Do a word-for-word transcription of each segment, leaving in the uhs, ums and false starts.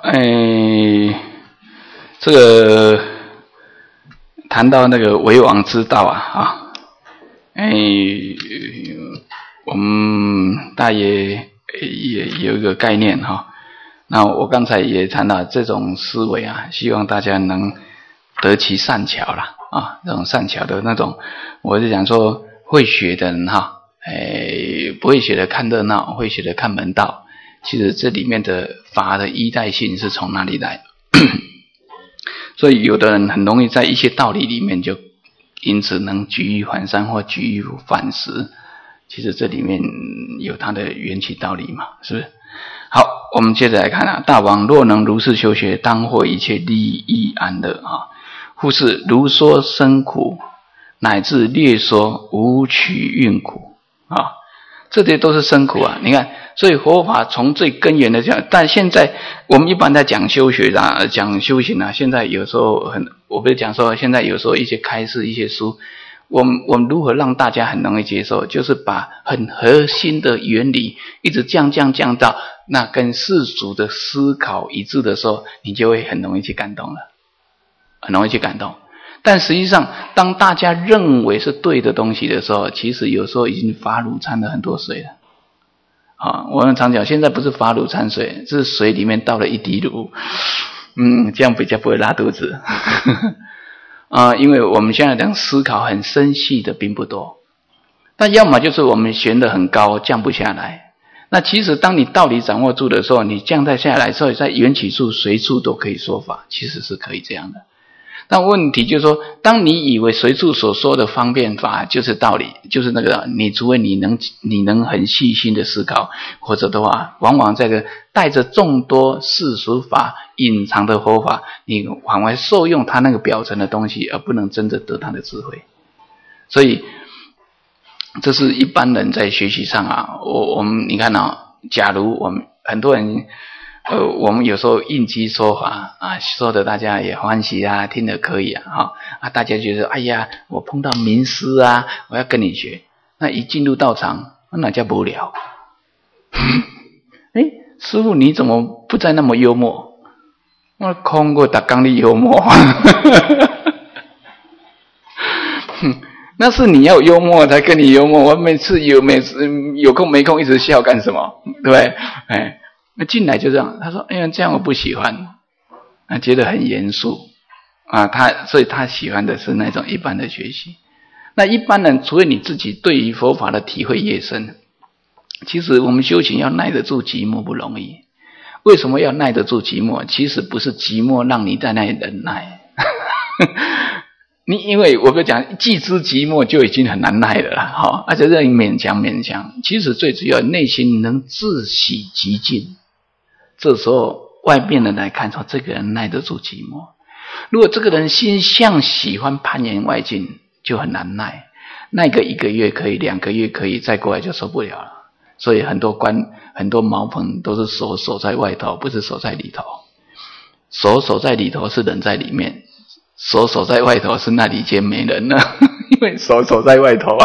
哎，这个谈到那个为王之道啊，啊，哎，我们大约也有一个概念哈。那我刚才也谈到这种思维啊，希望大家能得其善巧啦啊，这种善巧的那种，我是讲说会学的人哈，哎，不会学的看热闹，会学的看门道。其实这里面的法的依赖性是从哪里来？所以有的人很容易在一些道理里面就因此能举一反三或举一反十，其实这里面有它的缘起道理嘛，是不是？好，我们接着来看啊，大王若能如是修学，当获一切利益安乐啊！复是如说生苦，乃至略说无取运苦啊，这些都是生苦啊！你看，所以佛法从最根源的讲，但现在我们一般在讲修学啊，讲修行啊，现在有时候很，我不是讲说现在有时候一些开示一些书，我们我们如何让大家很容易接受，就是把很核心的原理一直降降降到那跟世俗的思考一致的时候，你就会很容易去感动了，很容易去感动。但实际上当大家认为是对的东西的时候，其实有时候已经发乳掺了很多水了啊！我们常讲现在不是发乳掺水，是水里面倒了一滴乳，嗯，这样比较不会拉肚子啊、呃，因为我们现在讲思考很深细的并不多，那要么就是我们悬得很高降不下来。那其实当你道理掌握住的时候，你降在下来，所以在缘起处随处都可以说法，其实是可以这样的。但问题就是说，当你以为随处所说的方便法就是道理，就是那个，你除非你能你能很细心的思考，或者的话，往往在这带着众多世俗法隐藏的佛法，你反而受用它那个表层的东西，而不能真的得它的智慧。所以这是一般人在学习上啊，我我们你看啊，假如我们很多人呃，我们有时候应机说法啊，说的大家也欢喜啊，听得可以啊，哈啊，大家觉得哎呀，我碰到名师啊，我要跟你学。那一进入道场，那叫无聊。哎，师父你怎么不再那么幽默？我空过打刚的幽默。那是你要幽默才跟你幽默，我每次有每次有空没空一直笑干什么？对不对？哎。那进来就这样，他说：“哎呀，这样我不喜欢。”他觉得很严肃啊，他所以他喜欢的是那种一般的学习。那一般人，除非你自己对于佛法的体会越深，其实我们修行要耐得住寂寞不容易。为什么要耐得住寂寞？其实不是寂寞让你在那里忍耐，你因为我跟你讲，既知寂寞就已经很难耐了啦，好，而且让你勉强勉强。其实最主要内心能自喜极静。这时候外面人来看说，这个人耐得住寂寞。如果这个人心向喜欢攀岩外境，就很难耐，耐个一个月可以，两个月可以，再过来就受不了了。所以很多关很多茅棚都是手守在外头，不是守在里头。手守在里头是人在里面，手守在外头是那里间没人了，因为手守在外头啊。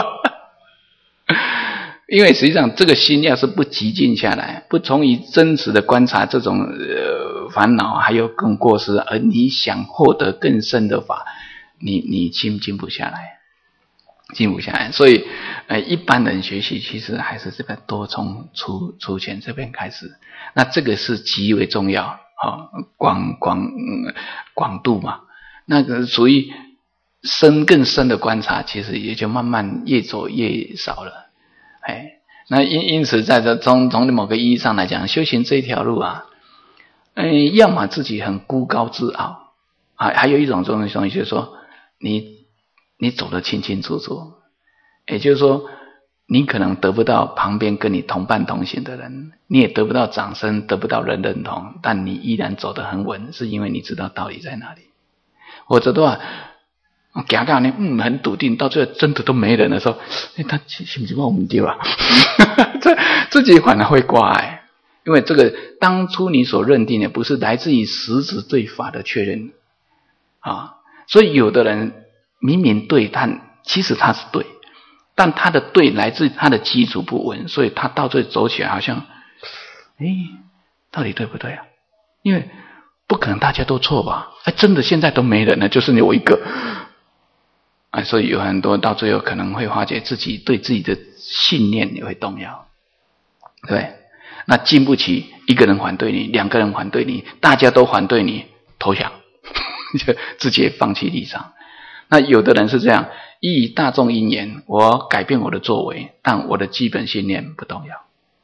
因为实际上这个心要是不极静下来，不从于真实的观察这种呃烦恼还有更过失，而你想获得更深的法，你你静静不下来，静不下来。所以呃一般人学习其实还是这个多从出出钱这边开始，那这个是极为重要，好、哦、广广、嗯、广度嘛，那个属于深更深的观察，其实也就慢慢越走越少了。哎，那因因此，在这从从某个意义上来讲，修行这条路啊，嗯，要么自己很孤高自傲，啊，还有一种这种东西就是说，你你走得清清楚楚，也就是说，你可能得不到旁边跟你同伴同行的人，你也得不到掌声，得不到人认同，但你依然走得很稳，是因为你知道道理在哪里，或者的话。行到呢，嗯，很笃定，到最后真的都没人的时候，哎，他是不是把我们丢啊？这自己反而会挂碍，因为这个当初你所认定的不是来自于实质对法的确认啊，所以有的人明明对，但其实他是对，但他的对来自他的基础不稳，所以他到最后走起来好像，哎，到底对不对啊？因为不可能大家都错吧？哎，真的现在都没人了，就是你我一个。啊，所以有很多到最后可能会发觉自己对自己的信念也会动摇，对，那经不起一个人反对你，两个人反对你，大家都反对你，投降，就直接放弃立场。那有的人是这样，依大众因缘，我改变我的作为，但我的基本信念不动摇。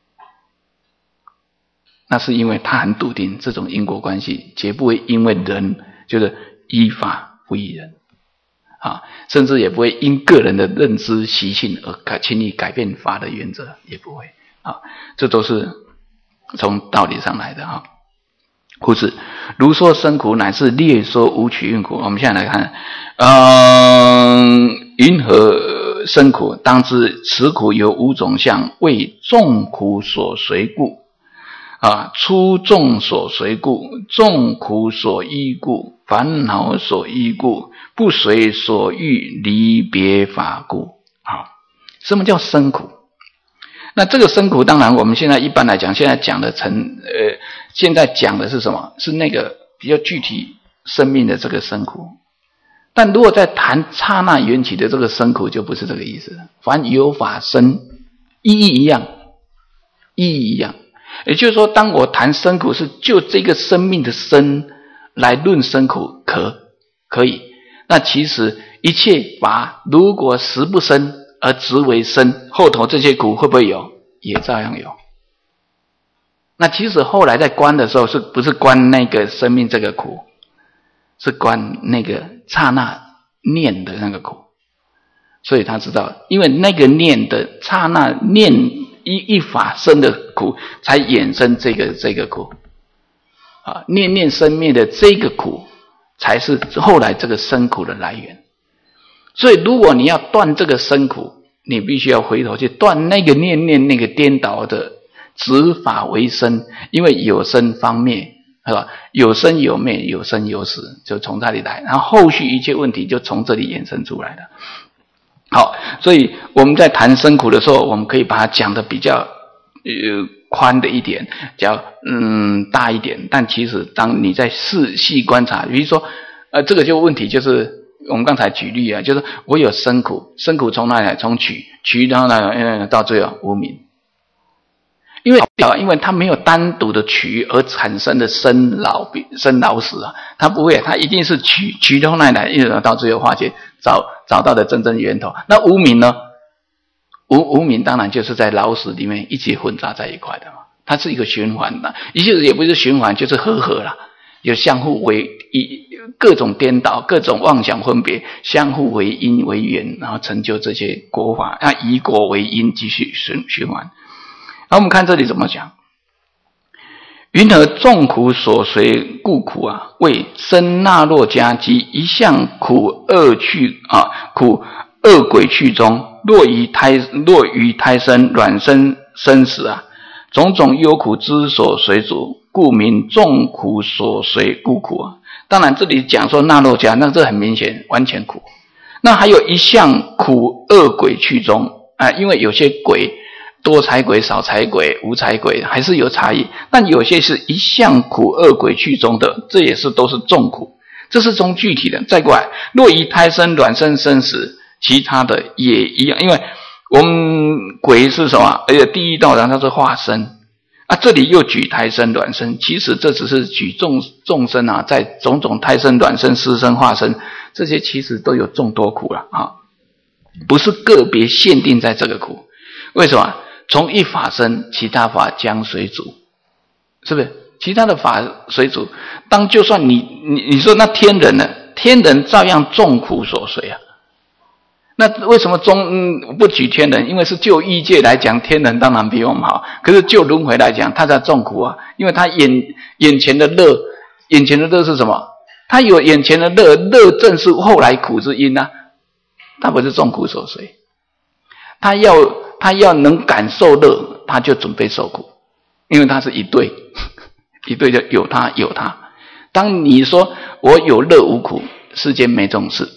那是因为他很笃定这种因果关系绝不会因为人就是依法不依人啊，甚至也不会因个人的认知习性而改轻易改变法的原则，也不会啊，这都是从道理上来的啊。故此，如说生苦，乃是略说无取运苦。我们现在来看，嗯，云何生苦？当知此苦有五种相，为众苦所随故。啊，初众所随故，众苦所依故，烦恼所依故，不随所欲离别法故。好，什么叫生苦？那这个生苦，当然我们现在一般来讲，现在讲的成呃，现在讲的是什么？是那个比较具体生命的这个生苦。但如果在谈刹那缘起的这个生苦，就不是这个意思了。凡有法生，意义一样，意义一样。也就是说，当我谈生苦，是就这个生命的生来论生苦，可可以。那其实一切法如果实不生而执为生，后头这些苦会不会有？也照样有。那其实后来在观的时候，是不是观那个生命这个苦，是观那个刹那念的那个苦。所以他知道，因为那个念的刹那念一一法生的苦，才衍生这个这个苦啊，念念生灭的这个苦，才是后来这个生苦的来源。所以，如果你要断这个生苦，你必须要回头去断那个念念那个颠倒的执法为生，因为有生方灭，是吧？有生有灭，有生有死，就从这里来，然后后续一切问题就从这里衍生出来的。好，所以我们在谈生苦的时候，我们可以把它讲的比较呃宽的一点，叫嗯大一点。但其实当你在细细观察，比如说呃这个就问题就是我们刚才举例啊，就是我有生苦，生苦从哪里来？从取，取到哪里？到最后无明。因为因为它没有单独的取而产生的生老生老死啊，它不会，它一定是取取到哪里来，一直到最后化解，找找到的真正源头。那无明呢？无无明当然就是在老死里面一起混杂在一块的嘛，它是一个循环的，也就是也不是循环，就是和合啦，有相互为一各种颠倒、各种妄想分别，相互为因为缘，然后成就这些果法，那以果为因，继续循循环。好，我们看这里怎么讲。云何众苦所随故苦啊，为生那洛迦及一向苦恶趣啊，苦恶鬼趣中，若于胎若于胎生卵生生死啊，种种忧苦之所随主，故名众苦所随故苦啊。当然这里讲说那洛迦，那这很明显完全苦。那还有一向苦恶鬼趣中啊，因为有些鬼多财鬼、少财鬼、无财鬼还是有差异，但有些是一向苦恶鬼趣中的，这也是都是众苦，这是从具体的。再过来，若以胎生、卵生、生死，其他的也一样，因为我们鬼是什么？而且第一道然后它是化身啊，这里又举胎生、卵生，其实这只是举众众生啊，在种种胎生、卵生、湿生、化生，这些其实都有众多苦了啊，不是个别限定在这个苦。为什么？从一法生，其他法将随主，是不是？其他的法随主。当就算你你你说那天人呢？天人照样众苦所随啊。那为什么中、嗯、不举天人？因为是就异界来讲，天人当然比我们好。可是就轮回来讲，他在众苦啊，因为他眼眼前的乐，眼前的乐是什么？他有眼前的乐，乐正是后来苦之因啊。他不是众苦所随，他要。他要能感受乐，他就准备受苦，因为他是一对，一对就有他有他。当你说我有乐无苦，世间没这种事，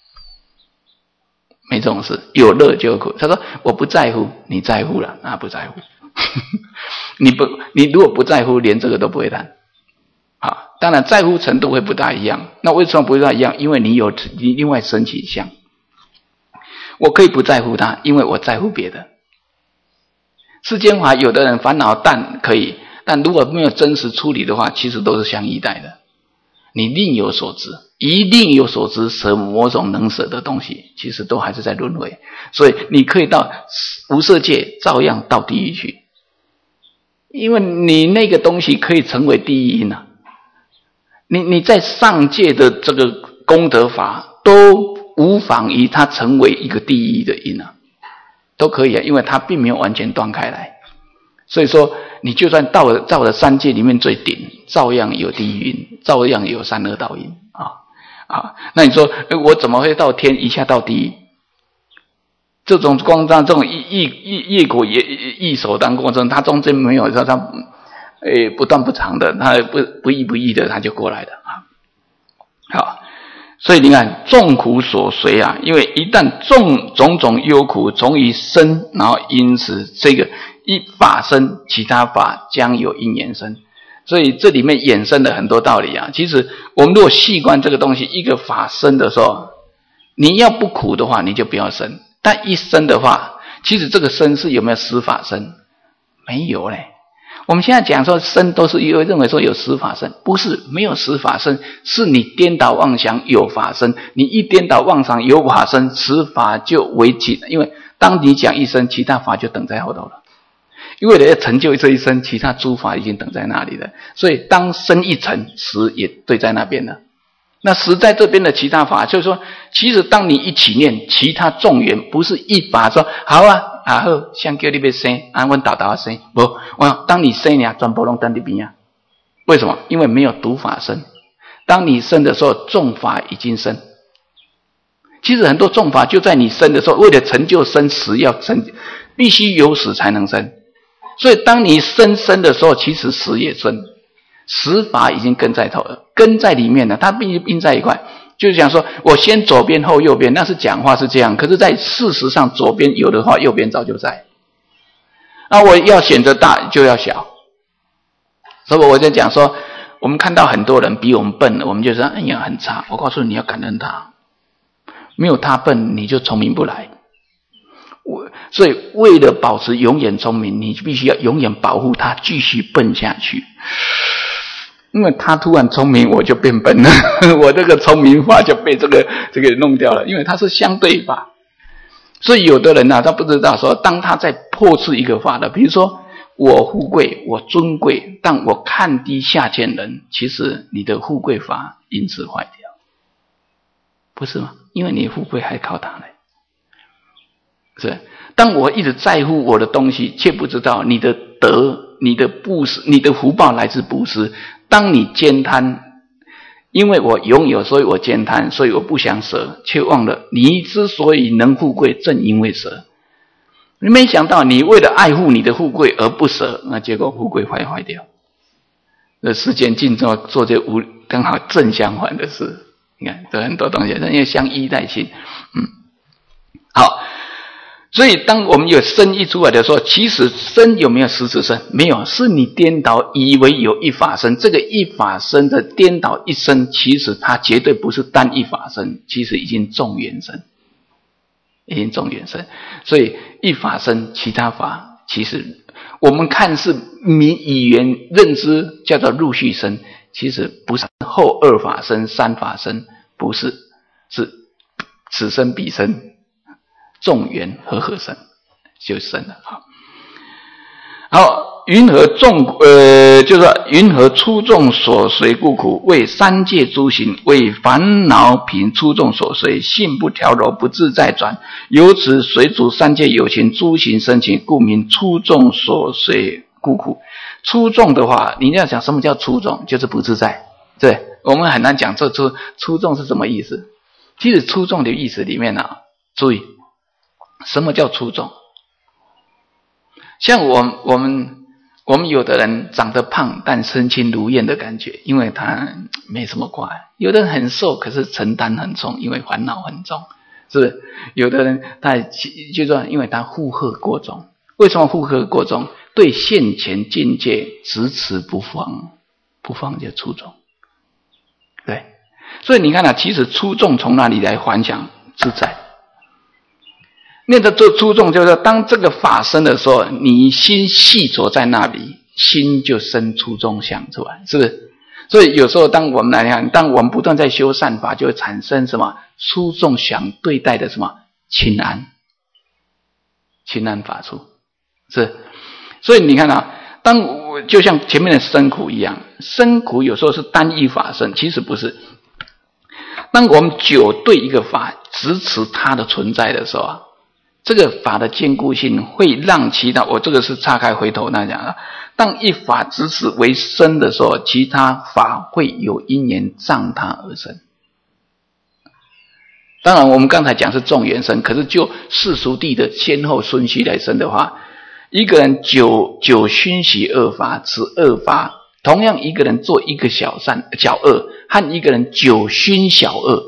没这种事，有乐就有苦。他说我不在乎，你在乎了，那不在乎。你不，你如果不在乎，连这个都不会谈。啊， 当然在乎程度会不大一样。那为什么不大一样？因为你有你另外升起相。我可以不在乎它，因为我在乎别的。世间法有的人烦恼淡可以，但如果没有真实处理的话，其实都是相依带的。你另有所知，一定有所知，舍某种能舍的东西，其实都还是在轮回。所以你可以到无色界，照样到地狱去，因为你那个东西可以成为第一因啊。你你在上界的这个功德法都无妨于它成为一个第一的因啊，都可以啊，因为它并没有完全断开来。所以说你就算到了到了三界里面最顶，照样有地狱因，照样有三恶道因啊啊！那你说我怎么会到天一下到地狱？这种光当这种业业业果业业手当过程，它中间没有说它诶不断不长的，它不不易不易的，它就过来的啊。好，所以你看众苦所随啊，因为一旦众种种忧苦从于生，然后因此这个一法生，其他法将有因缘生。所以这里面衍生了很多道理啊。其实我们如果细观这个东西，一个法生的时候，你要不苦的话，你就不要生。但一生的话，其实这个生是有没有实法生？没有嘞。我们现在讲说生都是因为认为说有实法生，不是，没有实法生，是你颠倒妄想有法生。你一颠倒妄想有法生，此法就为起。因为当你讲一生，其他法就等在后头了。因为你要成就这一生，其他诸法已经等在那里了。所以当生一成，实也对在那边了。那实在这边的其他法，就是说，其实当你一起念，其他众缘不是一法说好啊，啊好，想叫你要生，啊我导导生，不，我当你生呀，全部拢等你边啊。为什么？因为没有独法生。当你生的时候，众法已经生。其实很多众法就在你生的时候，为了成就生实要成，必须有死才能生。所以当你生生的时候，其实死也生。实法已经跟在头了，跟在里面了，它必须并在一块。就是讲说我先左边后右边，那是讲话是这样，可是在事实上左边有的话，右边早就在。那我要选择大就要小。所以我在讲说，我们看到很多人比我们笨，我们就说哎呀很差。我告诉你，你要感恩他，没有他笨，你就聪明不来。我所以为了保持永远聪明，你必须要永远保护他，继续笨下去。因为他突然聪明，我就变笨了，我这个聪明法就被这个这个弄掉了，因为它是相对法。所以有的人啊，他不知道说，当他在破斥一个法的，比如说我富贵，我尊贵，但我看低下贱人，其实你的富贵法因此坏掉，不是吗？因为你富贵还靠他呢。是，当我一直在乎我的东西，却不知道你的德、你的布施、你的福报来自布施。当你兼贪，因为我拥有，所以我兼贪，所以我不想舍，却忘了你之所以能富贵，正因为舍。你没想到，你为了爱护你的富贵而不舍，那结果富贵坏坏掉。那世间尽做做这无刚好正相反的事。你看，这很多东西，因为相依带亲。嗯，好。所以当我们有生一出来的时候，其实生有没有实质生？没有，是你颠倒以为有一法生。这个一法生的颠倒一生，其实它绝对不是单一法生，其实已经众缘生，已经众缘生。所以一法生，其他法其实我们看是民语言认知叫做陆续生，其实不是后二法生、三法生，不是，是此生彼生。众缘和合生就生了。好，好，云何众呃，就是说云何出众所随故苦，为三界诸行，为烦恼品出众所随，性不调柔，不自在转，由此随逐三界有情，诸行生情，故名出众所随故苦。出众的话，你要讲什么叫出众，就是不自在。对，我们很难讲这出出众是什么意思。其实出众的意思里面啊，注意。什么叫出众？像我我们我们有的人长得胖，但身轻如燕的感觉，因为他没什么挂；有的人很瘦，可是承担很重，因为烦恼很重，是不是？有的人他就说，因为他负荷过重。为什么负荷过重？对现前境界执持不放，不放就出众。 对，所以你看啊，其实初众从哪里来还想？自在。念的这初众就是当这个法生的时候，你心细着在那里，心就生初众想出来，是不是？所以有时候当我们来看，当我们不断在修善法，就会产生什么初众想对待的什么清安，清安法处，是。所以你看啊，当我就像前面的生苦一样，生苦有时候是单一法生，其实不是。当我们久对一个法支持它的存在的时候啊，这个法的坚固性会让其他，我这个是岔开回头那讲了。当一法支持为生的时候，其他法会有因缘仗它而生。当然我们刚才讲是众缘生，可是就世俗谛的先后顺序来生的话，一个人久久熏习恶法，此恶法同样一个人做一个小善小恶，和一个人久熏小恶，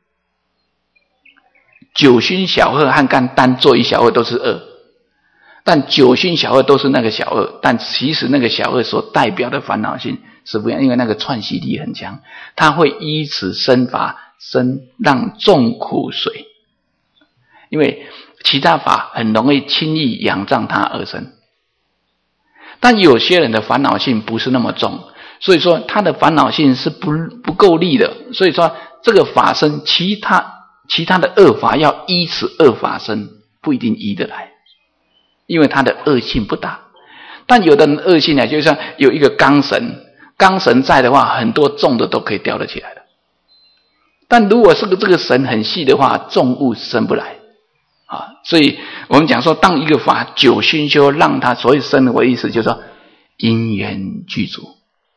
久熏小恶和干单做一小恶都是恶，但久熏小恶都是那个小恶，但其实那个小恶所代表的烦恼性是不一样，因为那个串习力很强，它会依此生法生让众苦水，因为其他法很容易轻易仰仗它而生。但有些人的烦恼性不是那么重，所以说他的烦恼性是不不够力的，所以说这个法生，其他其他的恶法要依此恶法生不一定依得来，因为他的恶性不大。但有的人恶性呢，就像有一个罡神，罡神在的话，很多重的都可以吊得起来的。但如果是个这个神很细的话，重物生不来啊。所以我们讲说，当一个法久熏修，让它所谓生的意思，就是说因缘具足，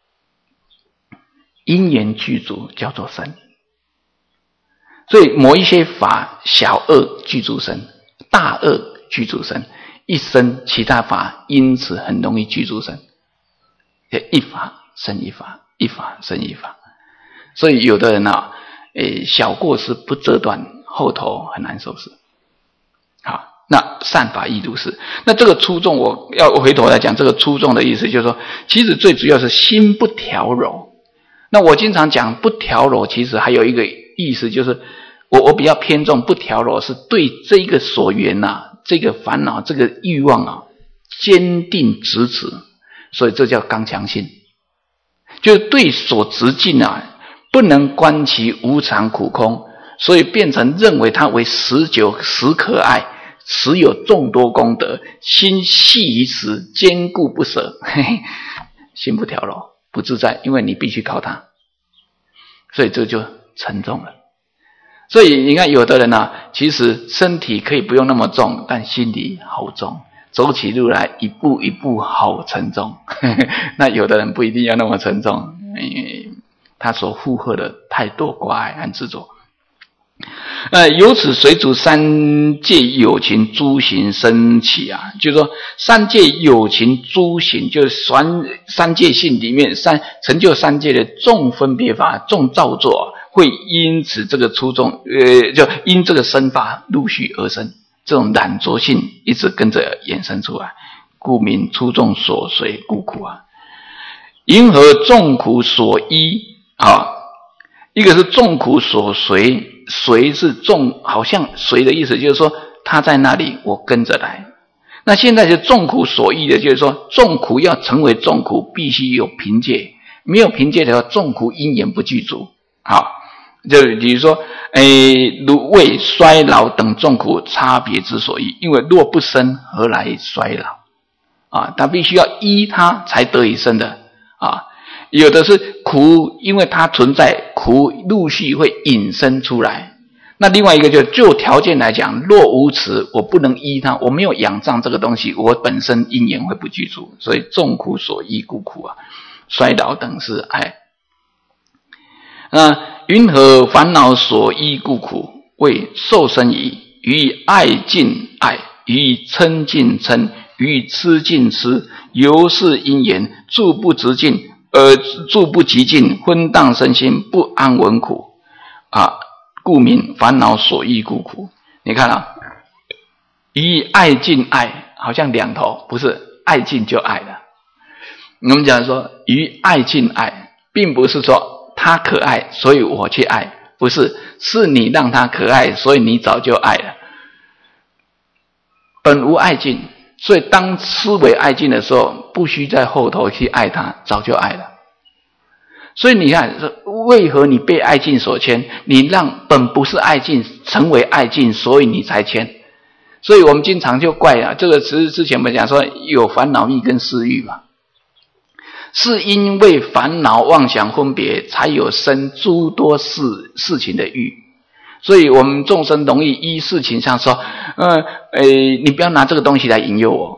因缘具足叫做生。所以某一些法小恶具足生，大恶具足生，一生其他法因此很容易具足生，一法生一法，一法生一法。所以有的人啊，诶，小过失不遮断，后头很难收拾。好，那善法亦如是。那这个初众，我要回头来讲，这个初众的意思就是说，其实最主要是心不调柔。那我经常讲不调柔，其实还有一个意思，就是我我比较偏重不调柔，是对这个所缘啊，这个烦恼，这个欲望啊，坚定执持，所以这叫刚强性，就是对所执境啊，不能观其无常苦空，所以变成认为它为实久实可爱，实有众多功德，心系于此，坚固不舍，嘿嘿，心不调柔，不自在，因为你必须靠它，所以这就沉重了。所以你看有的人啊，其实身体可以不用那么重，但心里好重，走起路来一步一步好沉重那有的人不一定要那么沉重，因为他所负荷的太多挂碍和执着。呃，由此随逐三界有情诸行生起啊，就是说三界有情诸行，就是三三界性里面三成就三界的众分别法、众造作，会因此这个初众，呃，就因这个生法陆续而生，这种染着性一直跟着衍生出来，故名初众所随故苦啊。因何众苦所依啊？一个是众苦所随，随是众，好像随的意思，就是说他在那里，我跟着来。那现在是众苦所依的，就是说众苦要成为众苦，必须有凭借，没有凭借的话，众苦因缘不具足。好，就比如说，诶，如为衰老等众苦差别之所依，因为若不生，何来衰老？啊，他必须要依他才得以生的啊。有的是苦，因为它存在，苦陆续会引生出来。那另外一个就就条件来讲，若无此，我不能依它，我没有仰仗这个东西，我本身因缘会不具足，所以众苦所依故苦啊，衰老等是爱。那云何烦恼所依故苦？为受生疑，于爱尽爱，于嗔尽嗔，于痴尽痴，由是因缘，住不直尽。而住不极尽，昏荡身心，不安稳苦啊，故名烦恼所依故苦。你看啊，于爱尽爱，好像两头，不是爱尽就爱了。我们讲说，于爱尽爱，并不是说他可爱，所以我去爱，不是，是你让他可爱，所以你早就爱了。本无爱尽，所以当思维爱尽的时候，不需在后头去爱他，早就爱了。所以你看，为何你被爱尽所牵？你让本不是爱尽成为爱尽，所以你才牵。所以我们经常就怪啊，这个之之前我们讲说有烦恼欲跟事欲嘛，是因为烦恼妄想分别，才有生诸多事事情的欲。所以我们众生容易依事情上说，呃，诶，你不要拿这个东西来引诱我。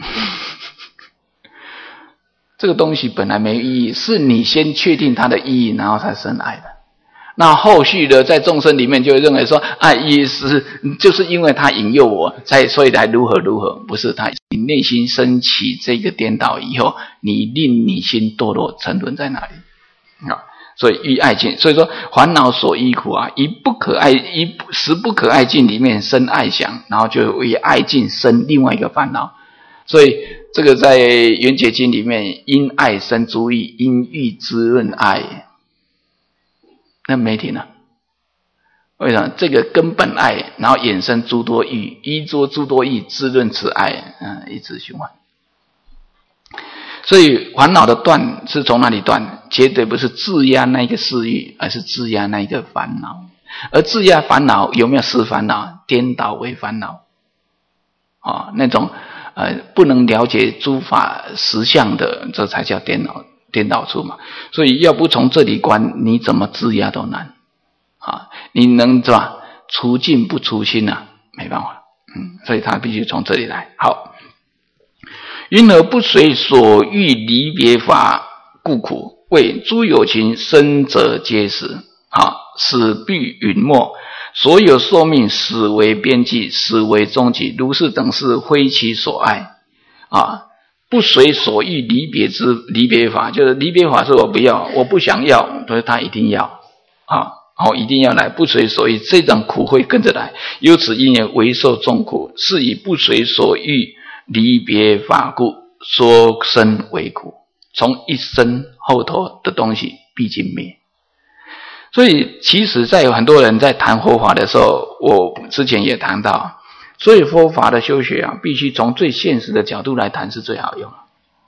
这个东西本来没意义，是你先确定它的意义，然后才生爱的。那后续的在众生里面就认为说，啊，意思就是因为他引诱我，才所以才如何如何，不是他，你内心升起这个颠倒以后，你令你心堕落沉沦在哪里啊？所以欲爱尽，所以说烦恼所依苦啊，一不可爱，一时不可爱尽里面生爱想，然后就为爱尽生另外一个烦恼。所以这个在圆觉经里面，因爱生诸欲，因欲滋润爱，那没停了。为什么？这个根本爱，然后衍生诸多欲，依着诸多欲滋润此爱，嗯，一直循环。所以烦恼的断是从哪里断？绝对不是制压那个事欲，而是制压那个烦恼。而制压烦恼有没有是烦恼？颠倒为烦恼啊、哦，那种呃不能了解诸法实相的，这才叫颠倒颠倒处嘛。所以要不从这里观，你怎么制压都难啊！你能是吧？除尽不除心啊，没办法。嗯，所以他必须从这里来。好。因而不随所欲离别法故苦，谓诸有情生者皆死，啊，死必陨没，所有寿命死为边际，死为终极，如是等事非其所爱，啊，不随所欲离别之离别法，就是离别法是我不要，我不想要，所以他一定要，啊，哦，一定要来，不随所欲，这种苦会跟着来，由此因缘为受众苦，是以不随所欲离别法故，说生为苦，从一生后头的东西毕竟灭。所以其实在有很多人在谈佛法的时候，我之前也谈到，所以佛法的修学啊，必须从最现实的角度来谈是最好用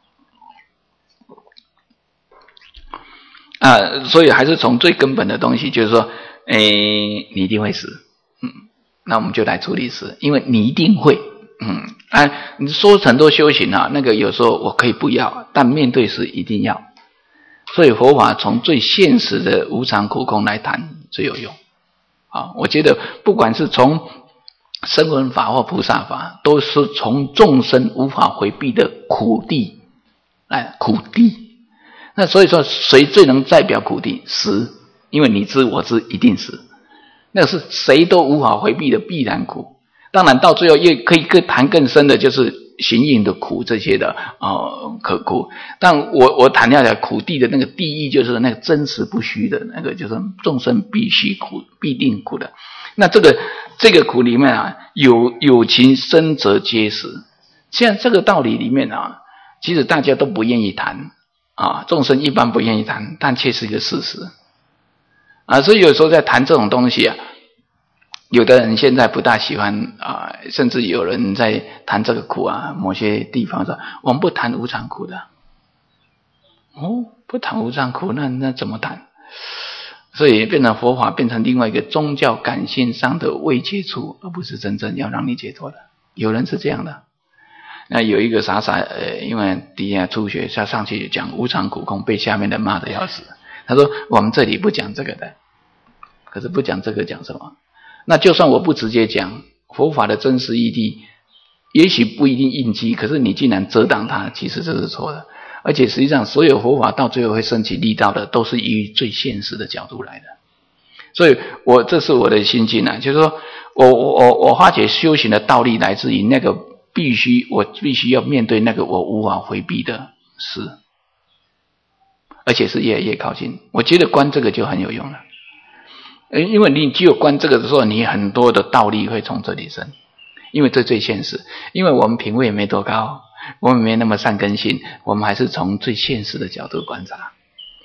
啊，所以还是从最根本的东西，就是说，诶，你一定会死，嗯，那我们就来处理死，因为你一定会。嗯，哎，你说很多修行啊，那个有时候我可以不要，但面对时一定要。所以佛法从最现实的无常苦空来谈最有用。啊，我觉得不管是从声闻法或菩萨法，都是从众生无法回避的苦地来苦地。那所以说，谁最能代表苦地？死，因为你知我知一定死，那是谁都无法回避的必然苦。当然到最后也可以更谈更深的，就是行印的苦这些的哦，可苦。但我我谈下来苦地的那个地义，就是那个真实不虚的那个，就是众生必须苦，必定苦的。那这个这个苦里面啊，有有情生则皆死。现在这个道理里面啊，其实大家都不愿意谈啊，众生一般不愿意谈，但却是一个事实啊。所以有时候在谈这种东西啊，有的人现在不大喜欢啊、呃，甚至有人在谈这个苦啊，某些地方说我们不谈无常苦的。哦，不谈无常苦，那那怎么谈？所以变成佛法变成另外一个宗教感性上的未接触，而不是真正要让你解脱的。有人是这样的。那有一个傻傻呃，因为底下初学下上去讲无常苦空，被下面的骂得要死。他说我们这里不讲这个的，可是不讲这个讲什么？那就算我不直接讲佛法的真实义谛，也许不一定应机，可是你竟然遮挡它，其实这是错的。而且实际上所有佛法到最后会升起力道的，都是以最现实的角度来的。所以我这是我的心境啊，就是说我我我我发觉修行的道理来自于那个必须我必须要面对那个我无法回避的事，而且是越来越靠近。我觉得观这个就很有用了。因为你只有观这个的时候，你很多的道理会从这里生，因为这最现实。因为我们品位没多高，我们没那么善根性，我们还是从最现实的角度观察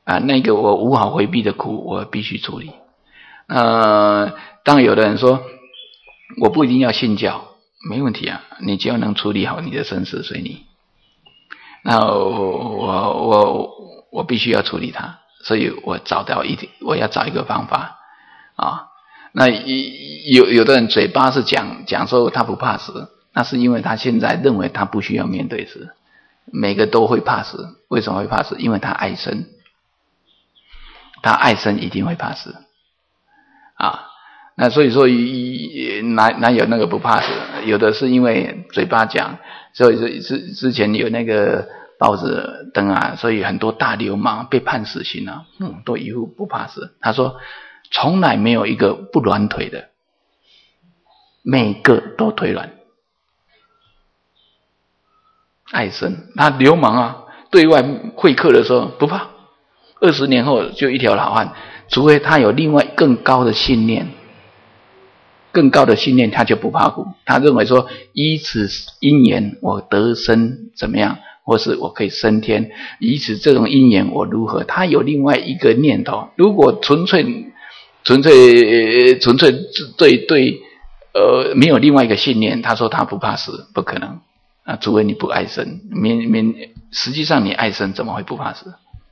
啊，那个我无法回避的苦，我必须处理。呃，当有的人说我不一定要信教，没问题啊，你只要能处理好你的生死随你。那我我我我必须要处理它，所以我找到一我要找一个方法啊。那有有的人嘴巴是讲讲说他不怕死，那是因为他现在认为他不需要面对死。每个都会怕死，为什么会怕死？因为他爱生，他爱生一定会怕死啊。那所以说哪哪有那个不怕死？有的是因为嘴巴讲，所以之之前有那个报纸登啊，所以很多大流氓被判死刑啊，嗯，都一副不怕死。他说从来没有一个不软腿的，每个都腿软。爱生，他流氓啊，对外会客的时候不怕，二十年后就一条好汉，除非他有另外更高的信念，更高的信念他就不怕苦。他认为说依此因缘我得生怎么样，或是我可以升天，以此这种因缘我如何，他有另外一个念头。如果纯粹纯粹纯粹对对呃没有另外一个信念，他说他不怕死，不可能啊，除非你不爱生，免免实际上你爱生怎么会不怕死？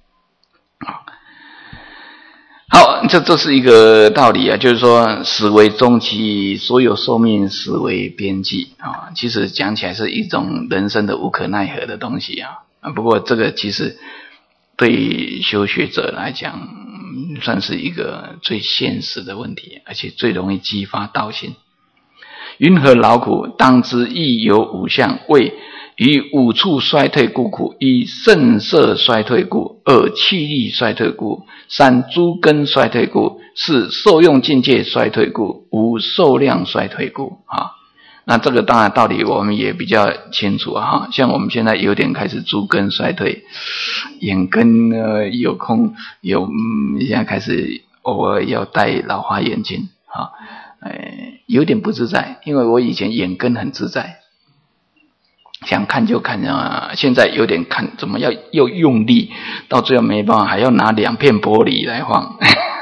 好，这这是一个道理啊，就是说死为终期，所有寿命死为边际啊。其实讲起来是一种人生的无可奈何的东西啊。不过这个其实对修学者来讲，算是一个最现实的问题，而且最容易激发道心。云何劳苦？当知亦有五项：为于五处衰退故苦；一肾色衰退故；二气力衰退故；三诸根衰退故；四受用境界衰退故；五受量衰退故。啊，那这个当然道理我们也比较清楚啊。像我们现在有点开始诸根衰退，眼根呢有空有嗯，现在开始偶尔要戴老花眼镜啊。哎，有点不自在，因为我以前眼根很自在，想看就看啊。现在有点看，怎么要又用力，到最后没办法，还要拿两片玻璃来放，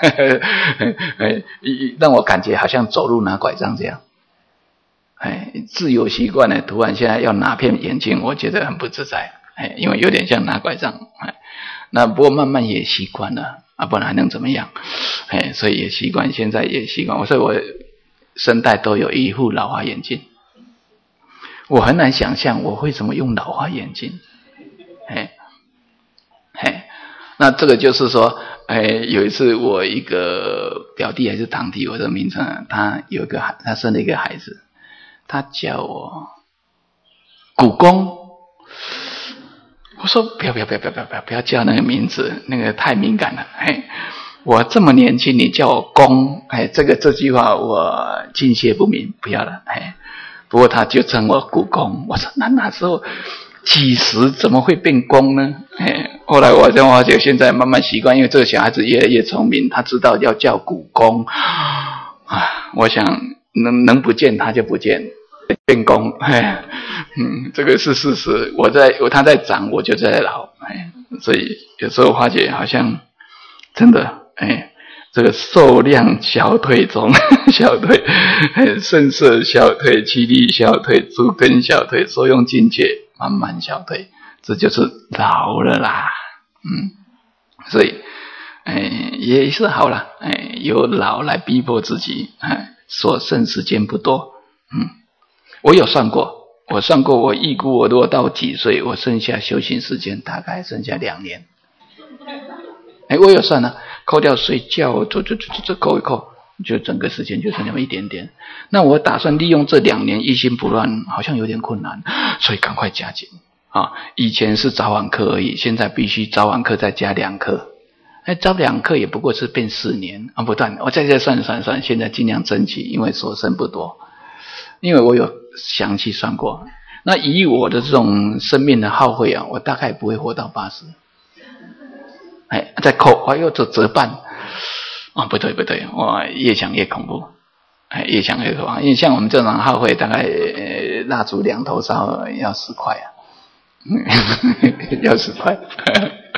让我感觉好像走路拿拐杖这样。哎，自由习惯了，突然现在要拿片眼镜，我觉得很不自在。哎，因为有点像拿拐杖。哎，那不过慢慢也习惯了啊，不然还能怎么样？哎，所以也习惯，现在也习惯。所以我身带都有一副老花眼镜，我很难想象我会怎么用老花眼镜。哎，哎，那这个就是说，哎，有一次我一个表弟还是堂弟，我的名称，他有一个孩，他生了一个孩子，他叫我古公。我说不要不要不要不要不要不要叫那个名字，那个太敏感了。哎，我这么年轻，你叫我公，哎，这个这句话我敬谢不敏，不要了。哎，不过他就称我古公。我说那那时候几时怎么会变公呢？哎，后来我才发觉，现在慢慢习惯，因为这个小孩子越来越聪明，他知道要叫古公啊。我想能能不见他就不见。变公，哎，嗯，这个是事实。我在他在长，我就在老，哎，所以有时候发觉好像真的，哎，这个受量消退中，消退，哎，肾色消退，气力消退，诸根消退，受用境界慢慢消退，这就是老了啦，嗯，所以，哎，也是好了，哎，由老来逼迫自己，哎，所剩时间不多，嗯。我有算过，我算过，我预估我如果到几岁，我剩下修行时间大概剩下两年。哎，我有算了，扣掉睡觉，这这这这扣一扣，就整个时间就剩那么一点点。那我打算利用这两年一心不乱，好像有点困难，所以赶快加紧啊！以前是早晚课而已，现在必须早晚课再加两课。哎，早两课也不过是变四年啊！不断，我再再算算算，现在尽量争取，因为所剩不多。因为我有详细算过，那以我的这种生命的耗费啊，我大概不会活到八十。哎，再扣，哎呦，这折半啊！不对不对，我越想越恐怖，哎，越想越恐怖。因为像我们这种耗费，大概、呃、蜡烛两头烧要十块啊，要十块，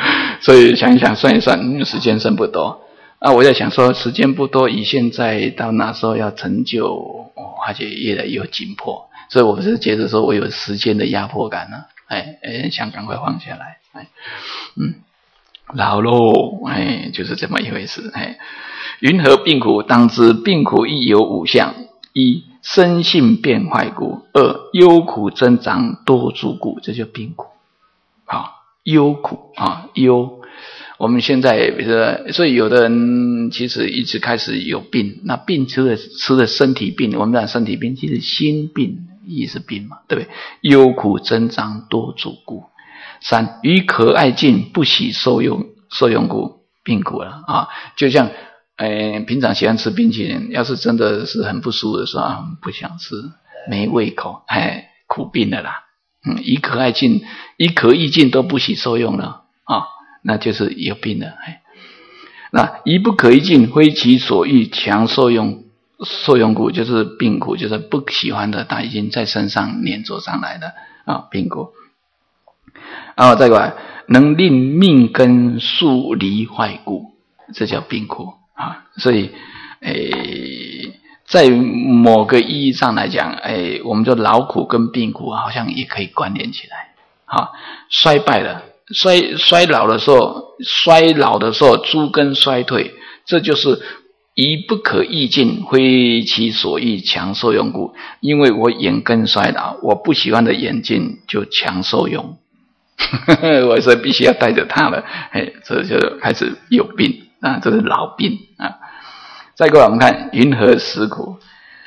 所以想一想算一算，嗯、时间剩不多。啊，我在想说，时间不多，以现在到那时候要成就，哦，而且越来越紧迫，所以我是觉得说我有时间的压迫感呢、啊，哎哎，想赶快放下来，哎，嗯，老喽，哎，就是这么一回事，哎，云何病苦？当知病苦亦有五项：一、生性变坏故；二、忧苦增长多诸故，这就病苦。好，忧苦啊，忧。我们现在比如说，所以有的人其实一直开始有病，那病吃的吃的身体病，我们讲身体病，其实心病亦是病嘛，对不对？忧苦增长多诸故。三、于可爱尽不喜受用受用故，病苦了啊。就像呃平常喜欢吃冰淇淋，要是真的是很不舒服的时候，啊、不想吃，没胃口，哎，苦病了啦。嗯，于可爱尽，于可意尽都不喜受用了啊。那就是有病了，哎，那一不可一尽，非其所欲，强受用受用故，就是病苦，就是不喜欢的，他已经在身上黏着上来的啊，病苦。然后再过来，能令命根速离坏故，这叫病苦啊。所以，诶，在某个意义上来讲，诶，我们说劳苦跟病苦好像也可以关联起来啊，衰败了。衰衰老的时候，衰老的时候，诸根衰退，这就是一不可意尽，非其所欲，强受用故。因为我眼根衰老，我不喜欢的眼镜就强受用，我是必须要戴着它了，哎，这就开始有病啊，这是老病啊。再过来我们看云何实苦？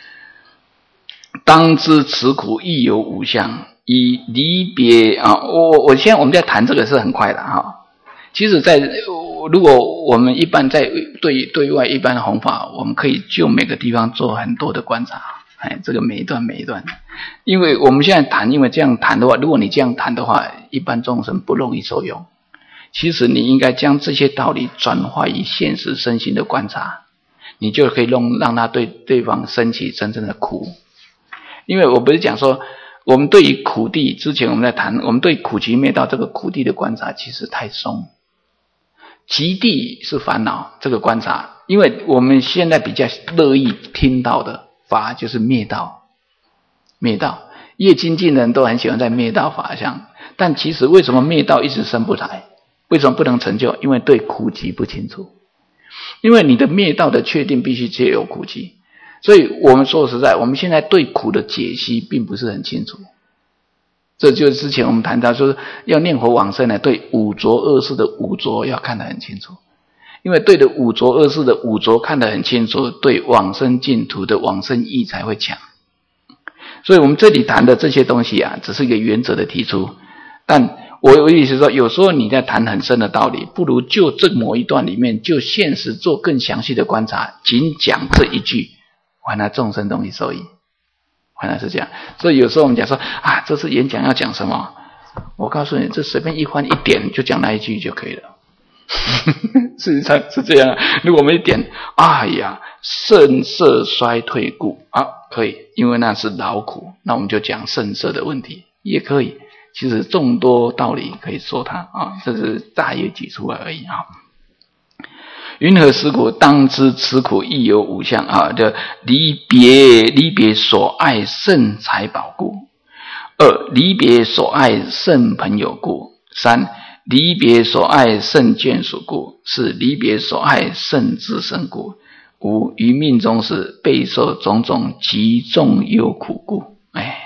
当知此苦亦有五项。以离别啊，我我现在我们在谈这个是很快的哈。其实在，在如果我们一般在对对外一般的弘法，我们可以就每个地方做很多的观察，哎，这个每一段每一段，因为我们现在谈，因为这样谈的话，如果你这样谈的话，一般众生不容易受用。其实你应该将这些道理转化于现实身心的观察，你就可以让让他对对方升起真正的苦。因为我不是讲说。我们对于苦地，之前我们在谈，我们对苦集灭道这个苦地的观察其实太松。极地是烦恼，这个观察，因为我们现在比较乐意听到的法就是灭道，灭道，越精进的人都很喜欢在灭道法上，但其实为什么灭道一直生不来？为什么不能成就？因为对苦集不清楚，因为你的灭道的确定必须借由苦集。所以我们说实在，我们现在对苦的解析并不是很清楚。这就是之前我们谈到说，要念佛往生呢，对五浊恶世的五浊要看得很清楚。因为对的五浊恶世的五浊看得很清楚，对往生净土的往生意才会强。所以我们这里谈的这些东西啊，只是一个原则的提出。但我我意思说，有时候你在谈很深的道理，不如就这某一段里面，就现实做更详细的观察，仅讲这一句。还拿众生东西受益，原来是这样。所以有时候我们讲说啊，这次演讲要讲什么？我告诉你，这随便一翻一点就讲那一句就可以了。事实上是这样。如果我们一点，哎呀，肾色衰退故啊，可以，因为那是劳苦，那我们就讲肾色的问题也可以。其实众多道理可以说它啊，这是大约举出来而已啊。云何实苦？当知此苦亦有五项啊！的离别离别所爱甚财宝故；二、离别所爱甚朋友故；三、离别所爱甚眷属故；四、离别所爱甚自身故；五、于命中时备受种种极重忧苦故。哎，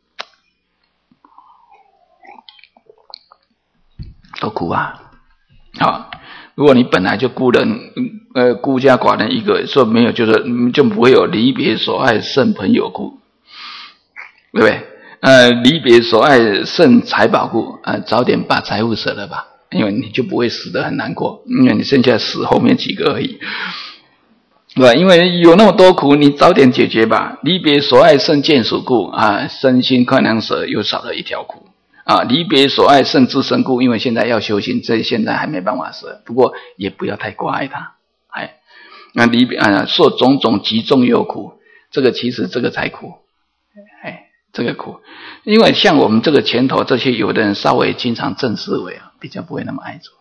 多苦啊！好。如果你本来就孤人，呃，孤家寡人一个，说没有，就是就不会有离别所爱甚朋友故，对不对？呃，离别所爱甚财宝故，呃，早点把财物舍了吧，因为你就不会死得很难过，因为你剩下死后面几个而已，对吧？因为有那么多苦，你早点解决吧。离别所爱甚眷属故，啊，身心快能舍，又少了一条苦。啊，离别所爱甚自身故，因为现在要修行，这现在还没办法舍，不过也不要太挂碍它。哎，那离别啊，受种种极重忧苦，这个其实这个才苦，哎，这个苦，因为像我们这个前头这些有的人稍微经常正思维啊，比较不会那么爱做，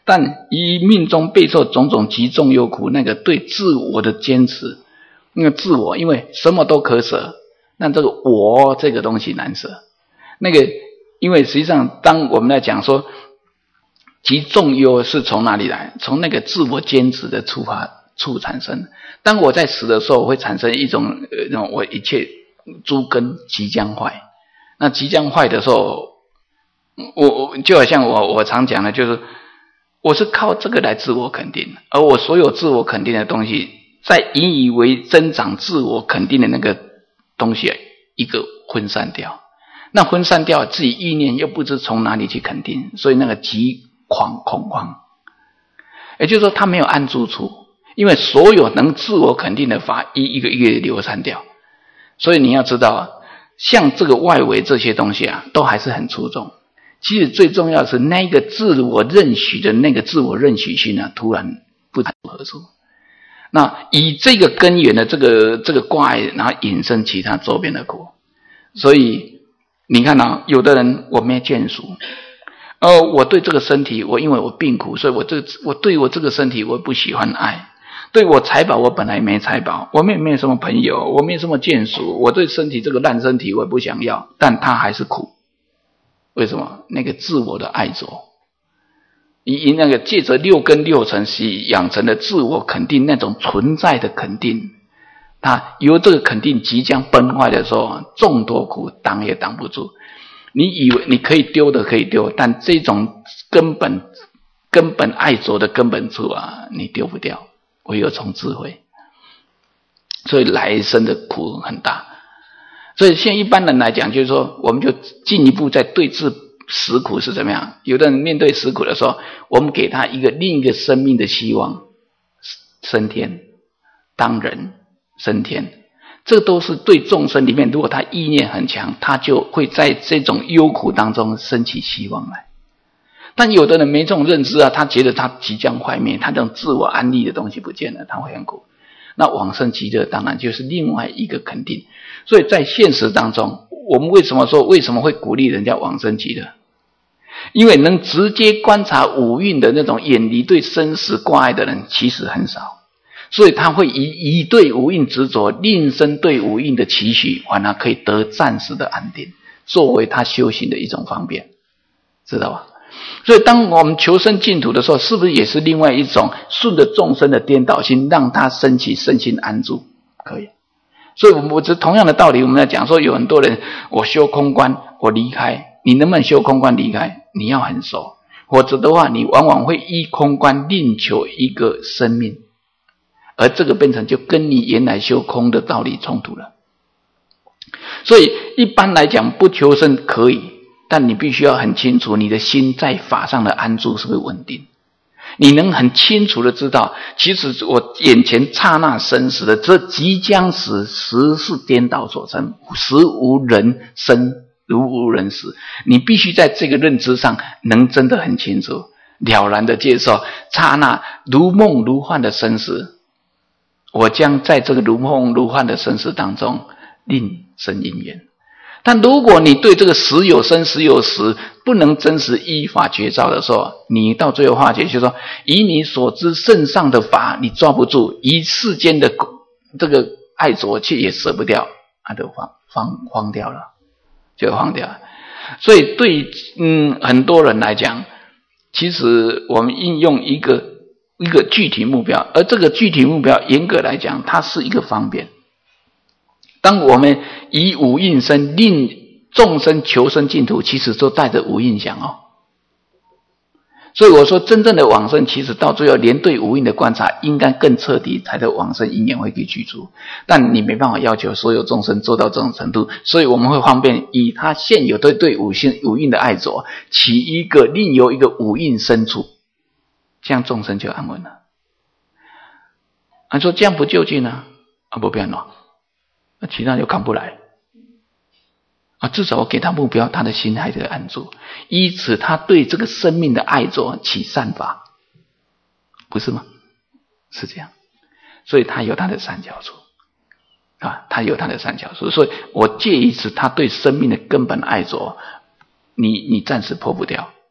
但于命中备受种种极重忧苦，那个对自我的坚持，那个自我因为什么都可舍，那这个我这个东西难舍。那个因为实际上当我们来讲说极重忧是从哪里来，从那个自我坚持的出发处产生。当我在死的时候，我会产生一种呃，那种我一切诸根即将坏。那即将坏的时候，我我就好像我我常讲的，就是我是靠这个来自我肯定，而我所有自我肯定的东西，在引以为增长自我肯定的那个东西，一个分散掉。那分散掉，自己意念又不知从哪里去肯定，所以那个极狂恐慌。也就是说，他没有安住处，因为所有能自我肯定的法，一一个一个流散掉。所以你要知道，像这个外围这些东西啊，都还是很出众。其实最重要的是那个自我认许的那个自我认许性啊，突然不知何处。那以这个根源的这个这个挂碍，然后引申其他周边的苦。所以你看啊，有的人我没眷属，呃，我对这个身体，我因为我病苦，所以我这我对我这个身体我不喜欢爱。对我财宝，我本来没财宝，我们也没有什么朋友，我没有什么眷属，我对身体这个烂身体我也不想要，但它还是苦。为什么？那个自我的爱着，以那个借着六根六尘习养成的自我肯定，那种存在的肯定，它由这个肯定即将崩坏的时候，众多苦挡也挡不住。你以为你可以丢的可以丢，但这种根本根本爱着的根本处啊，你丢不掉，唯有从智慧。所以来生的苦很大。所以现一般人来讲，就是说我们就进一步在对治死苦是怎么样。有的人面对死苦的时候，我们给他一个另一个生命的希望，升天当人升天，这都是对众生里面，如果他意念很强，他就会在这种忧苦当中升起希望来。但有的人没这种认知啊，他觉得他即将坏灭，他这种自我安利的东西不见了，他会很苦。那往生极乐当然就是另外一个肯定。所以在现实当中，我们为什么说为什么会鼓励人家往生极乐？因为能直接观察五蕴的那种远离对生死挂碍的人其实很少，所以他会以以对五蕴执着，另生对五蕴的期许，反而可以得暂时的安定，作为他修行的一种方便，知道吧？所以当我们求生净土的时候，是不是也是另外一种顺着众生的颠倒心，让他升起身心安住？可以。所以我们我同样的道理，我们在讲说，有很多人我修空观，我离开，你能不能修空观离开？你要很熟，否则的话，你往往会依空观另求一个生命，而这个变成就跟你原来修空的道理冲突了。所以一般来讲，不求生可以，但你必须要很清楚你的心在法上的安住是不是稳定。你能很清楚的知道，其实我眼前刹那生死的这即将死，实是颠倒所成，实无人生，如无人死。你必须在这个认知上能真的很清楚，了然的接受刹那如梦如幻的生死。我将在这个如梦如幻的生死当中另生因缘。但如果你对这个死有生死有死不能真实依法觉照的时候，你到最后化解就是说，以你所知圣上的法你抓不住，以世间的这个爱着却也舍不掉，它就荒荒荒掉了，就荒掉了。所以对嗯很多人来讲，其实我们应用一个一个具体目标，而这个具体目标严格来讲，它是一个方便。当我们以五蕴身令众生求生净土，其实都带着五蕴想哦。所以我说真正的往生，其实到最后连对五蕴的观察应该更彻底，才的往生因缘会去具足。但你没办法要求所有众生做到这种程度，所以我们会方便以他现有对对五性五蕴的爱着，起一个另有一个五蕴身处，这样众生就安稳了。啊，说这样不就近呢？啊，不变了。那其他就看不来啊！至少我给他目标，他的心还得安住，依此他对这个生命的爱着起善法，不是吗？是这样，所以他有他的善巧处啊，他有他的善巧处，所以我借以此他对生命的根本爱着，你你暂时破不掉，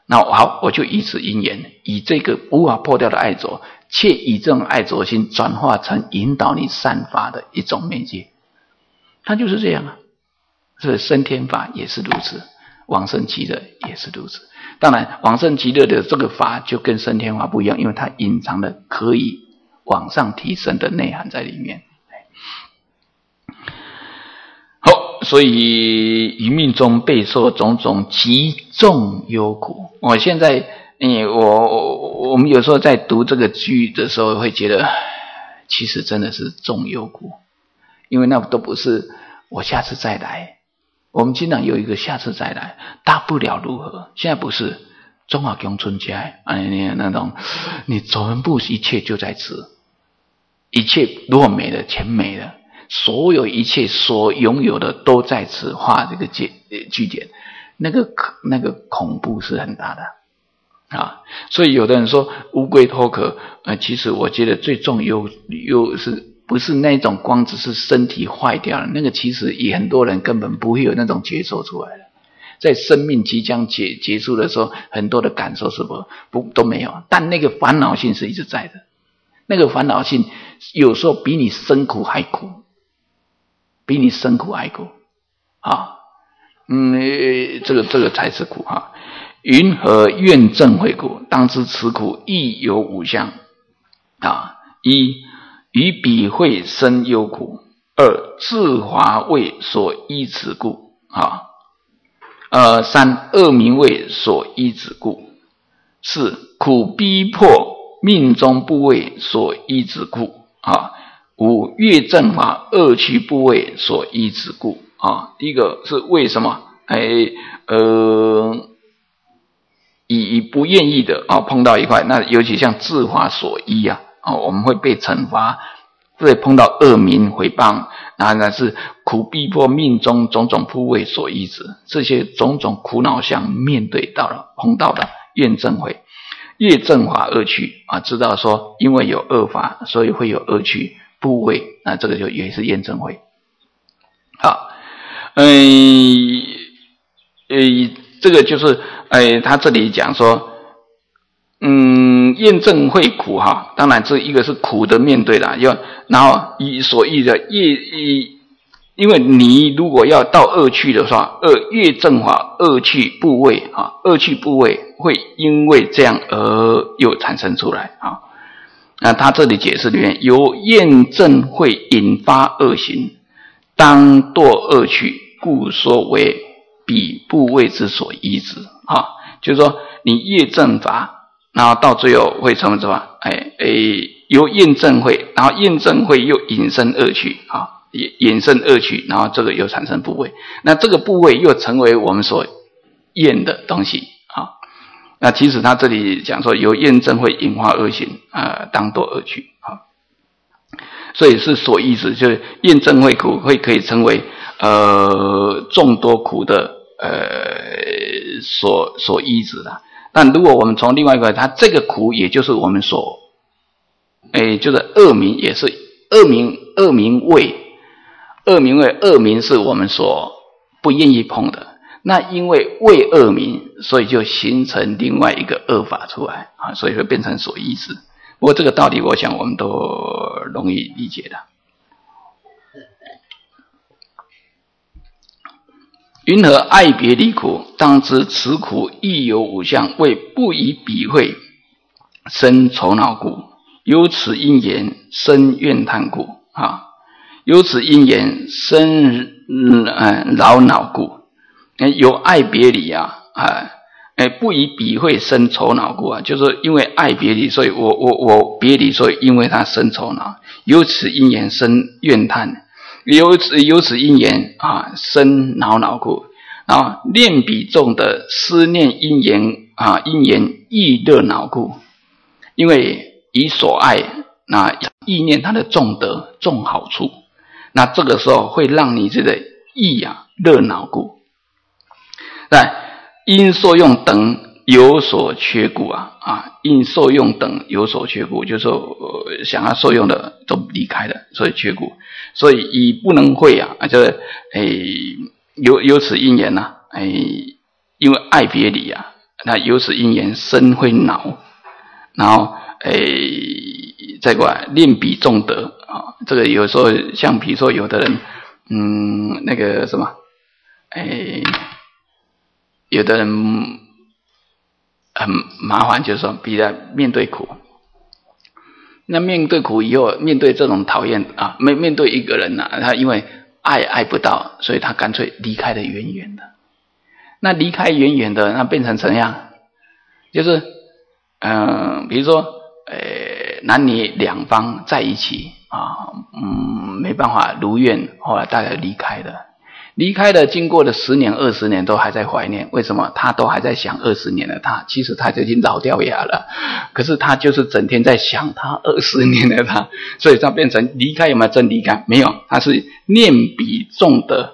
那好，我就以此因缘，以这个无法破掉的爱着，且以这种爱着心转化成引导你善法的一种媒介。它就是这样啊。所以升天法也是如此，往生极乐也是如此。当然往生极乐的这个法就跟升天法不一样，因为它隐藏了可以往上提升的内涵在里面。好，所以于命中备受种种极重忧苦。我现在嗯，我我们有时候在读这个句的时候会觉得其实真的是重忧苦，因为那都不是我下次再来，我们经常有一个下次再来，大不了如何？现在不是中华共存家，哎，那种你全部一切就在此，一切如果没了，钱没了，所有一切所拥有的都在此画这个句点，那个那个恐怖是很大的啊。所以有的人说乌龟脱壳，呃，其实我觉得最重忧忧是。不是那种光只是身体坏掉了，那个其实也很多人根本不会有那种觉受出来的。在生命即将结结束的时候，很多的感受是不不都没有，但那个烦恼性是一直在的。那个烦恼性有时候比你生苦还苦，比你生苦还苦啊。嗯，这个这个才是苦哈。云何怨憎会苦？当知此苦亦有五项啊。一于彼会生忧苦，二自华为所依止故啊，呃三恶名为所依止故，四苦逼迫命中部位所依止故啊，五越正法恶趣部位所依止故啊。第一个是为什么？哎呃，以以不愿意的啊碰到一块，那尤其像自华所依啊。哦，我们会被惩罚，会碰到恶名毁谤，然后呢是苦逼迫命中种种部位所依止，这些种种苦恼相面对到了碰到了怨憎会，越正法恶趣啊，知道说因为有恶法，所以会有恶趣部位，那这个就也是怨憎会。好，嗯呃这个就是哎他这里讲说。嗯，验证会苦哈，当然这一个是苦的面对啦，要然后以所依的业，因为你如果要到恶趣的话，恶越正法恶趣部位啊，恶趣部位会因为这样而又产生出来啊。那他这里解释里面由验证会引发恶行，当堕恶趣，故说为彼部位之所依止啊，就是说你业正法。然后到最后会成为什么？哎哎，由验证会，然后验证会又引申恶趣啊，引申恶趣，然后这个又产生部位，那这个部位又成为我们所验的东西啊。那其实他这里讲说，由验证会引发恶行啊、呃，当堕恶趣啊，所以是所依止，就是验证会苦会可以成为呃众多苦的呃所所依止的。但如果我们从另外一个，它这个苦也就是我们所，哎，就是恶名，也是恶名，恶名位，恶名位，恶名是我们所不愿意碰的。那因为为恶名，所以就形成另外一个恶法出来啊，所以会变成所依止。不过这个道理，我想我们都容易理解的。云何爱别离苦？当知此苦亦有五项，为不以彼会生愁恼故，由此因缘生怨叹故啊，由此因缘生嗯扰恼故，由爱别离啊啊，哎不以彼会生愁恼故啊，就是因为爱别离，所以我我我别离，所以因为他生愁恼，由此因缘生怨叹。由此由此因缘啊，生恼恼故，然后念彼众的思念因缘啊，因缘亦乐恼故，因为以所爱那意念它的重德重好处，那这个时候会让你这个意啊乐恼故。那因受用等有所缺故啊啊，因受用等有所缺故，就是说、呃、想要受用的都离开了，所以缺故。所以以不能会啊，就是诶由由此因缘呐、啊，诶因为爱别离啊， 那由此因缘身会恼，然后诶再过来练彼重德啊，这个有时候像比如说有的人嗯那个什么诶有的人很麻烦，就是说比较面对苦，那面对苦以后，面对这种讨厌啊，面面对一个人啊，他因为爱爱不到，所以他干脆离开的远远的。那离开远远的，那变成怎样？就是嗯、呃，比如说呃，男女两方在一起啊，嗯，没办法如愿，后来大家离开了。离开了，经过了十年、二十年，都还在怀念。为什么？他都还在想二十年的他，其实他就已经老掉牙了。可是他就是整天在想他二十年的他，所以他变成离开有没有真离开？没有，他是念彼重德，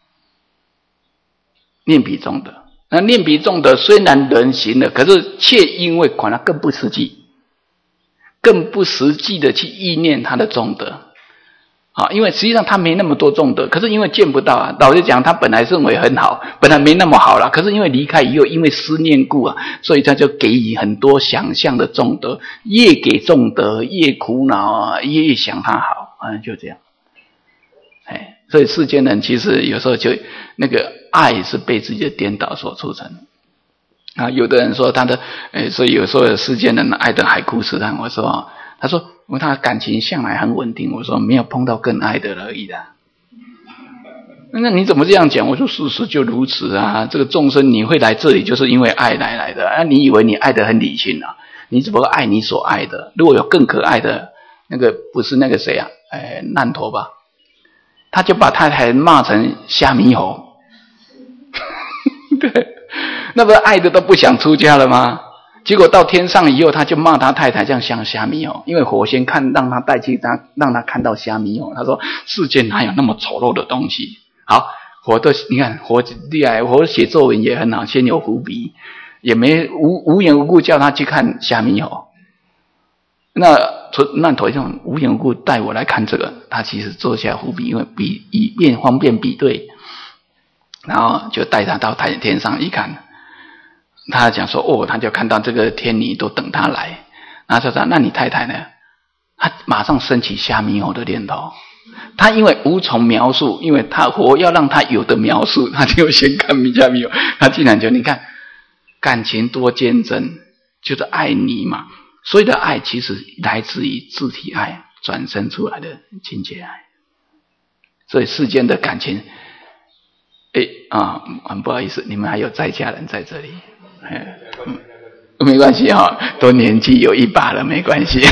念彼重德。那念彼重德虽然人行了，可是却因为管他更不实际，更不实际的去意念他的重德。啊，因为实际上他没那么多重德，可是因为见不到啊。老实讲，他本来认为很好，本来没那么好了，可是因为离开以后，因为思念故啊，所以他就给予很多想象的重德，越给重德越苦恼啊，越想他好啊，就这样。哎，所以世间人其实有时候就那个爱是被自己的颠倒所促成啊。有的人说他的，哎，所以有时候世间人爱的海枯石烂。我说，他说。因为他感情向来很稳定，我说没有碰到更爱的而已的。那你怎么这样讲？我说事实就如此啊！这个众生你会来这里，就是因为爱来来的。啊，你以为你爱得很理性啊？你只不过爱你所爱的。如果有更可爱的，那个不是那个谁啊？哎，难陀吧？他就把太太骂成虾米猴，对，那不是爱的都不想出家了吗？结果到天上以后，他就骂他太太这样像虾米哦，因为火仙看让他带去他让他看到虾米哦，他说世间哪有那么丑陋的东西？好，火都你看火厉害，火写作文也很好，先有伏笔，也没无无缘无故叫他去看虾米哦。那那头上无缘无故带我来看这个，他其实做下伏笔，因为比以便方便比对，然后就带他到太天上一看。他讲说哦，他就看到这个天女都等他来，然后他说那你太太呢？他马上升起虾米猴的念头。他因为无从描述，因为他佛要让他有的描述，他就先看虾米猴。他竟然就你看感情多坚贞，就是爱你嘛。所有的爱其实来自于自体爱转生出来的境界爱。所以世间的感情，哎啊，很不好意思，你们还有在家人在这里。嗯，没关系哈、哦，都年纪有一把了，没关系。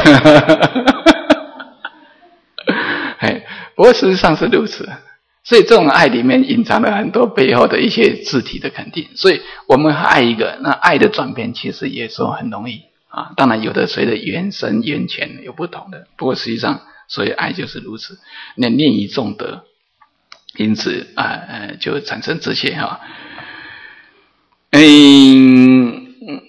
不过事实上是如此，所以这种爱里面隐藏了很多背后的一些自体的肯定。所以我们爱一个，那爱的转变其实也说很容易啊。当然有的随着缘深缘浅有不同的，不过实际上所以爱就是如此。那念以重德，因此啊呃就产生这些哈。嗯，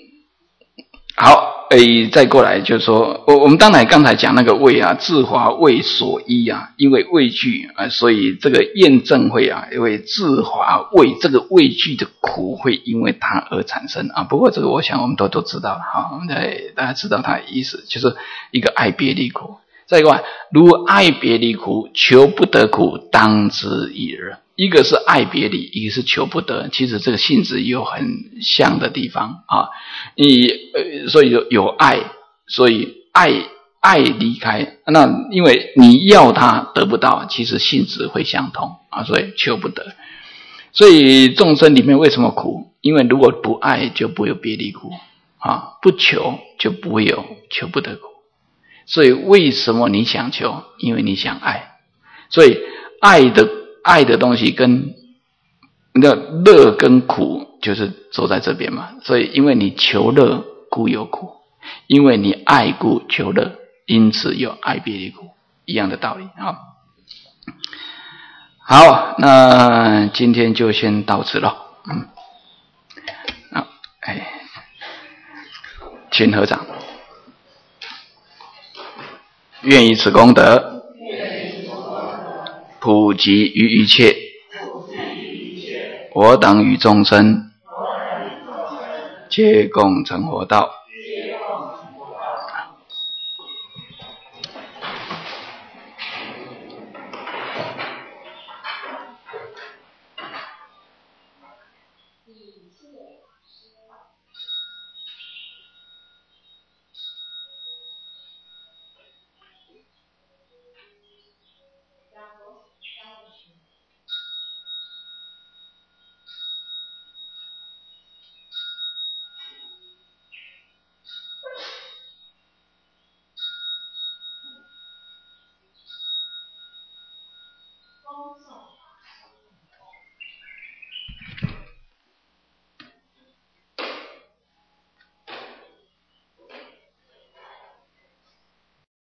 好，诶，再过来就是说，我我们当然刚才讲那个畏啊，自华畏所依啊，因为畏惧啊，所以这个验证会啊，因为自华畏这个畏惧的苦会因为它而产生啊。不过这个我想我们都都知道了哈，我们在大家知道它的意思，就是一个爱别离苦。再一个，如爱别离苦，求不得苦，当知一二。一个是爱别离，一个是求不得，其实这个性质有很像的地方啊。你呃，所以有有爱，所以爱爱离开，那因为你要它得不到，其实性质会相同啊，所以求不得。所以众生里面为什么苦？因为如果不爱，就不会有别离苦啊；不求，就不会有求不得苦。所以为什么你想求？因为你想爱。所以爱的爱的东西跟那乐跟苦就是走在这边嘛。所以因为你求乐故有苦，因为你爱故求乐，因此有爱别离苦，一样的道理啊。好，那今天就先到此了。嗯，好，哎，请合掌。愿以此功德，普及于一切，我等与众生， 皆共成佛道。